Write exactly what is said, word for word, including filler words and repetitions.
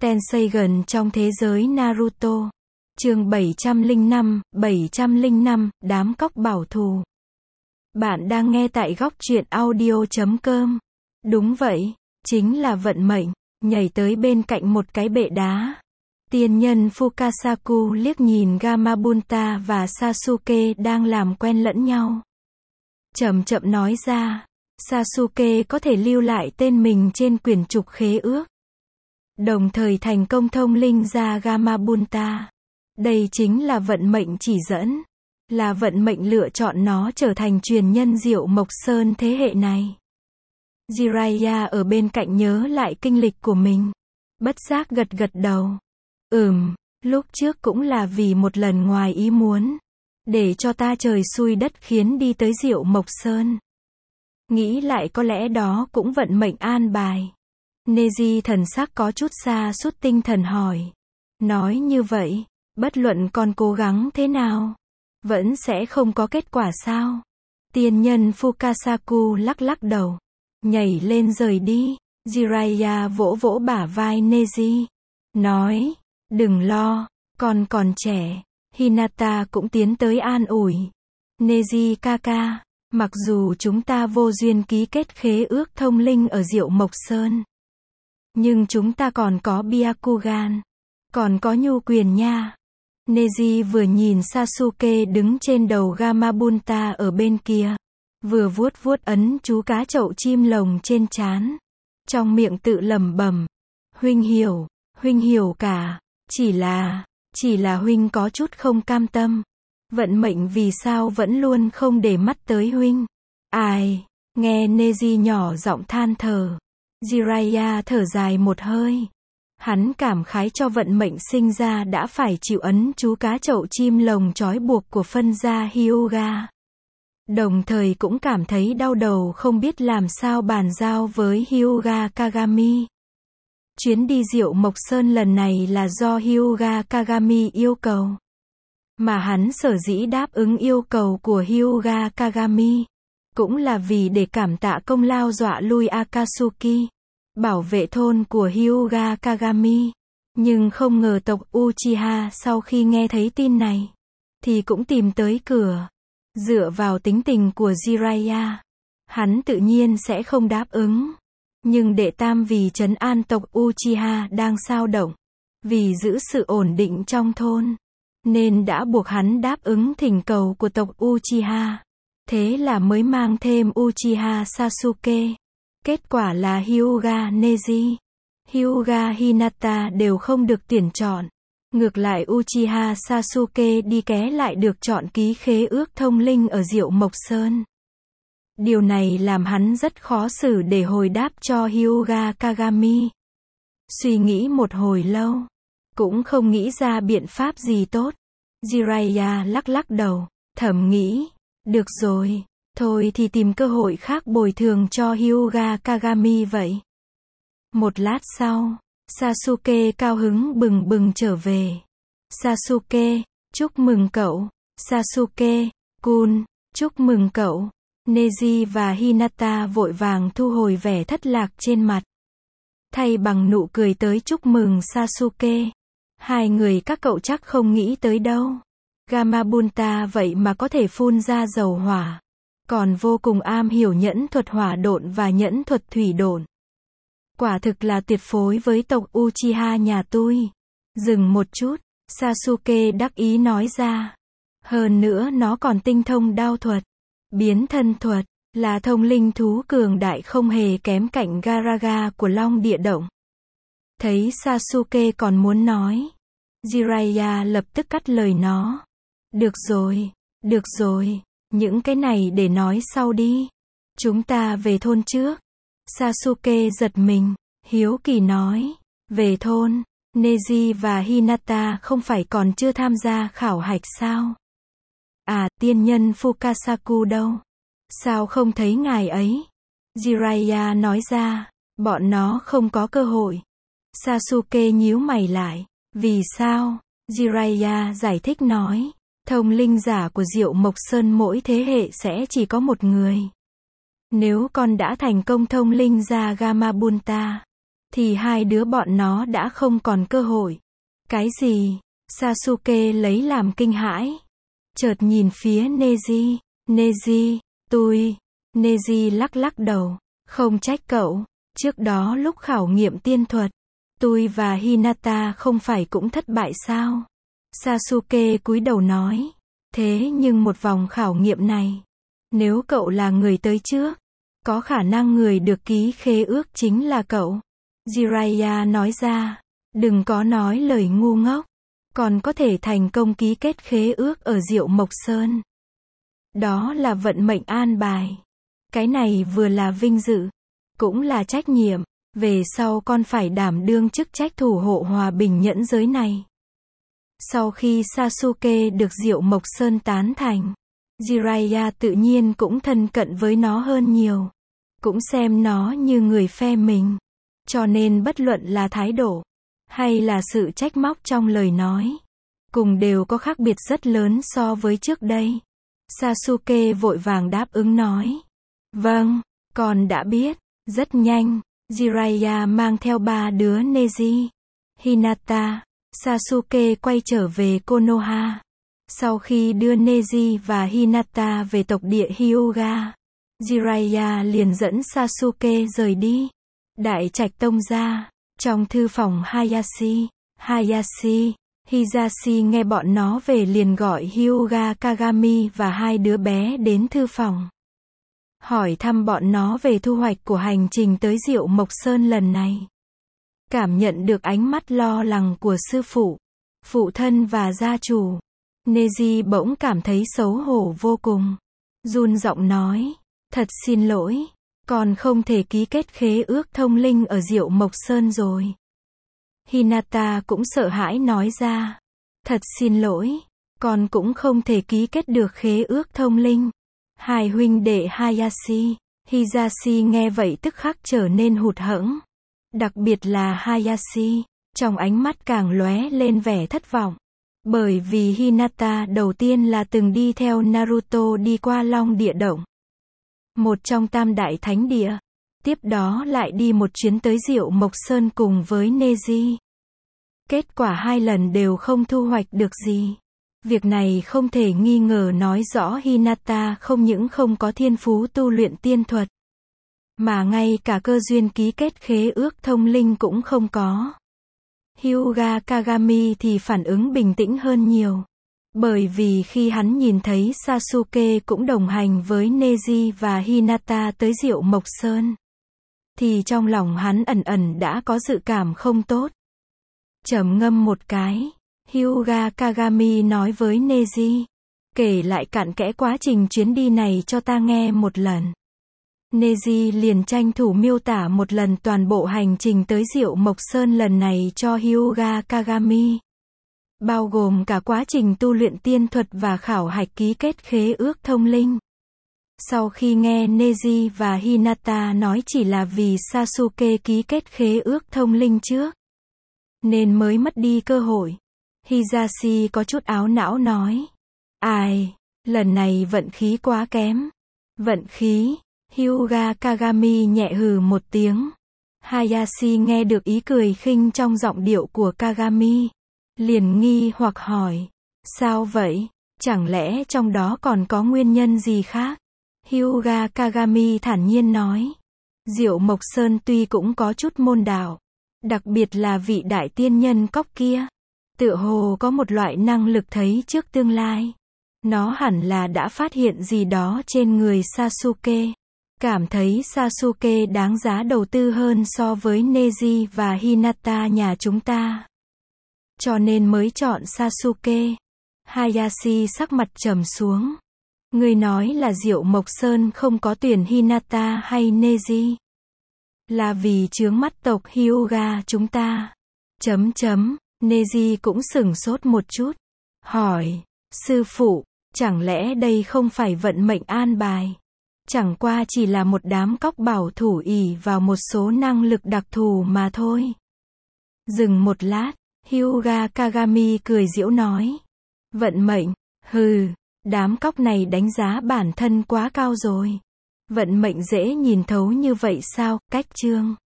Tenseigan trong thế giới Naruto. Chương bảy trăm lẻ năm, bảy trăm lẻ năm, đám cóc bảo thù. Bạn đang nghe tại góc truyện audio chấm com. Đúng vậy, chính là vận mệnh, nhảy tới bên cạnh một cái bệ đá. Tiên nhân Fukasaku liếc nhìn Gamabunta và Sasuke đang làm quen lẫn nhau. Chậm chậm nói ra, Sasuke có thể lưu lại tên mình trên quyển trục khế ước. Đồng thời thành công thông linh ra Gamabunta. Đây chính là vận mệnh chỉ dẫn. Là vận mệnh lựa chọn nó trở thành truyền nhân Diệu Mộc Sơn thế hệ này. Jiraiya ở bên cạnh nhớ lại kinh lịch của mình. Bất giác gật gật đầu. Ừm, lúc trước cũng là vì một lần ngoài ý muốn. Để cho ta trời xui đất khiến đi tới Diệu Mộc Sơn. Nghĩ lại có lẽ đó cũng vận mệnh an bài. Neji thần sắc có chút sa sút tinh thần hỏi. Nói như vậy, bất luận con cố gắng thế nào, vẫn sẽ không có kết quả sao? Tiên nhân Fukasaku lắc lắc đầu. Nhảy lên rời đi. Jiraiya vỗ vỗ bả vai Neji. Nói, đừng lo, con còn trẻ. Hinata cũng tiến tới an ủi. Neji kaka, mặc dù chúng ta vô duyên ký kết khế ước thông linh ở Diệu Mộc Sơn. Nhưng chúng ta còn có Byakugan. Còn có nhu quyền nha. Neji vừa nhìn Sasuke đứng trên đầu Gamabunta ở bên kia. Vừa vuốt vuốt ấn chú cá chậu chim lồng trên trán. Trong miệng tự lẩm bẩm. Huynh hiểu, huynh hiểu cả. Chỉ là, chỉ là huynh có chút không cam tâm. Vận mệnh vì sao vẫn luôn không để mắt tới huynh. Ai, nghe Neji nhỏ giọng than thở. Jiraiya thở dài một hơi. Hắn cảm khái cho vận mệnh sinh ra đã phải chịu ấn chú cá chậu chim lồng trói buộc của phân gia Hyuga. Đồng thời cũng cảm thấy đau đầu không biết làm sao bàn giao với Hyuga Kagami. Chuyến đi Diệu Mộc Sơn lần này là do Hyuga Kagami yêu cầu. Mà hắn sở dĩ đáp ứng yêu cầu của Hyuga Kagami. Cũng là vì để cảm tạ công lao dọa lui Akatsuki. Bảo vệ thôn của Hyuga Kagami. Nhưng không ngờ tộc Uchiha sau khi nghe thấy tin này. Thì cũng tìm tới cửa. Dựa vào tính tình của Jiraiya. Hắn tự nhiên sẽ không đáp ứng. Nhưng đệ tam vì trấn an tộc Uchiha đang xao động. Vì giữ sự ổn định trong thôn. Nên đã buộc hắn đáp ứng thỉnh cầu của tộc Uchiha. Thế là mới mang thêm Uchiha Sasuke. Kết quả là Hyuga Neji, Hyuga Hinata đều không được tuyển chọn. Ngược lại Uchiha Sasuke đi ké lại được chọn ký khế ước thông linh ở Diệu Mộc Sơn. Điều này làm hắn rất khó xử để hồi đáp cho Hyuga Kagami. Suy nghĩ một hồi lâu, cũng không nghĩ ra biện pháp gì tốt. Jiraiya lắc lắc đầu, thầm nghĩ, được rồi. Thôi thì tìm cơ hội khác bồi thường cho Hyuga Kagami vậy. Một lát sau, Sasuke cao hứng bừng bừng trở về. Sasuke, chúc mừng cậu. Sasuke, kun, chúc mừng cậu. Neji và Hinata vội vàng thu hồi vẻ thất lạc trên mặt. Thay bằng nụ cười tới chúc mừng Sasuke. Hai người các cậu chắc không nghĩ tới đâu. Gamabunta vậy mà có thể phun ra dầu hỏa. Còn vô cùng am hiểu nhẫn thuật hỏa độn và nhẫn thuật thủy độn. Quả thực là tuyệt phối với tộc Uchiha nhà tôi. Dừng một chút, Sasuke đắc ý nói ra. Hơn nữa nó còn tinh thông đao thuật, biến thân thuật, là thông linh thú cường đại không hề kém cạnh Garaga của Long Địa Động. Thấy Sasuke còn muốn nói, Jiraiya lập tức cắt lời nó. Được rồi, được rồi. Những cái này để nói sau đi. Chúng ta về thôn trước. Sasuke giật mình, hiếu kỳ nói. Về thôn, Neji và Hinata không phải còn chưa tham gia khảo hạch sao? À, tiên nhân Fukasaku đâu? Sao không thấy ngài ấy? Jiraiya nói ra, bọn nó không có cơ hội. Sasuke nhíu mày lại. Vì sao? Jiraiya giải thích nói. Thông linh giả của Diệu Mộc Sơn mỗi thế hệ sẽ chỉ có một người. Nếu con đã thành công thông linh ra Gamabunta, thì hai đứa bọn nó đã không còn cơ hội. Cái gì? Sasuke lấy làm kinh hãi. Chợt nhìn phía Neji. Neji, tôi. Neji lắc lắc đầu. Không trách cậu. Trước đó lúc khảo nghiệm tiên thuật, tôi và Hinata không phải cũng thất bại sao? Sasuke cúi đầu nói. Thế nhưng một vòng khảo nghiệm này, nếu cậu là người tới trước, có khả năng người được ký khế ước chính là cậu. Jiraiya nói ra. Đừng có nói lời ngu ngốc. Còn có thể thành công ký kết khế ước ở Diệu Mộc Sơn. Đó là vận mệnh an bài. Cái này vừa là vinh dự, cũng là trách nhiệm. Về sau con phải đảm đương chức trách thủ hộ hòa bình nhẫn giới này. Sau khi Sasuke được Diệu Mộc Sơn tán thành, Jiraiya tự nhiên cũng thân cận với nó hơn nhiều. Cũng xem nó như người phe mình. Cho nên bất luận là thái độ, hay là sự trách móc trong lời nói, cùng đều có khác biệt rất lớn so với trước đây. Sasuke vội vàng đáp ứng nói. Vâng, con đã biết. Rất nhanh, Jiraiya mang theo ba đứa Neji, Hinata, Sasuke quay trở về Konoha. Sau khi đưa Neji và Hinata về tộc địa Hyuga, Jiraiya liền dẫn Sasuke rời đi. Đại trạch tông gia, trong thư phòng Hayashi, Hayashi, Hisashi nghe bọn nó về liền gọi Hyuga Kagami và hai đứa bé đến thư phòng. Hỏi thăm bọn nó về thu hoạch của hành trình tới Diệu Mộc Sơn lần này. Cảm nhận được ánh mắt lo lắng của sư phụ, phụ thân và gia chủ, Neji bỗng cảm thấy xấu hổ vô cùng. Run giọng nói, thật xin lỗi, con không thể ký kết khế ước thông linh ở Diệu Mộc Sơn rồi. Hinata cũng sợ hãi nói ra, thật xin lỗi, con cũng không thể ký kết được khế ước thông linh. Hai huynh đệ Hayashi, Hisashi nghe vậy tức khắc trở nên hụt hẫng. Đặc biệt là Hayashi, trong ánh mắt càng lóe lên vẻ thất vọng. Bởi vì Hinata đầu tiên là từng đi theo Naruto đi qua Long Địa Động, một trong tam đại thánh địa. Tiếp đó lại đi một chuyến tới Diệu Mộc Sơn cùng với Neji. Kết quả hai lần đều không thu hoạch được gì. Việc này không thể nghi ngờ nói rõ Hinata không những không có thiên phú tu luyện tiên thuật, mà ngay cả cơ duyên ký kết khế ước thông linh cũng không có. Hyuga Kagami thì phản ứng bình tĩnh hơn nhiều. Bởi vì khi hắn nhìn thấy Sasuke cũng đồng hành với Neji và Hinata tới Diệu Mộc Sơn, thì trong lòng hắn ẩn ẩn đã có dự cảm không tốt. Trầm ngâm một cái, Hyuga Kagami nói với Neji, kể lại cặn kẽ quá trình chuyến đi này cho ta nghe một lần. Neji liền tranh thủ miêu tả một lần toàn bộ hành trình tới Diệu Mộc Sơn lần này cho Hyuga Kagami. Bao gồm cả quá trình tu luyện tiên thuật và khảo hạch ký kết khế ước thông linh. Sau khi nghe Neji và Hinata nói chỉ là vì Sasuke ký kết khế ước thông linh trước, nên mới mất đi cơ hội, Hisashi có chút áo não nói. Ai, lần này vận khí quá kém. Vận khí, Hyuga Kagami nhẹ hừ một tiếng. Hayashi nghe được ý cười khinh trong giọng điệu của Kagami, liền nghi hoặc hỏi. Sao vậy? Chẳng lẽ trong đó còn có nguyên nhân gì khác? Hyuga Kagami thản nhiên nói. Diệu Mộc Sơn tuy cũng có chút môn đạo, đặc biệt là vị đại tiên nhân cóc kia, tựa hồ có một loại năng lực thấy trước tương lai. Nó hẳn là đã phát hiện gì đó trên người Sasuke. Cảm thấy Sasuke đáng giá đầu tư hơn so với Neji và Hinata nhà chúng ta, cho nên mới chọn Sasuke. Hayashi sắc mặt trầm xuống. Người nói là Diệu Mộc Sơn không có tuyển Hinata hay Neji, là vì chướng mắt tộc Hyuga chúng ta. Chấm chấm, Neji cũng sửng sốt một chút. Hỏi, sư phụ, chẳng lẽ đây không phải vận mệnh an bài? Chẳng qua chỉ là một đám cóc bảo thủ ỷ vào một số năng lực đặc thù mà thôi. Dừng một lát, Hyuga Kagami cười giễu nói. Vận mệnh, hừ, đám cóc này đánh giá bản thân quá cao rồi. Vận mệnh dễ nhìn thấu như vậy sao? Cách chương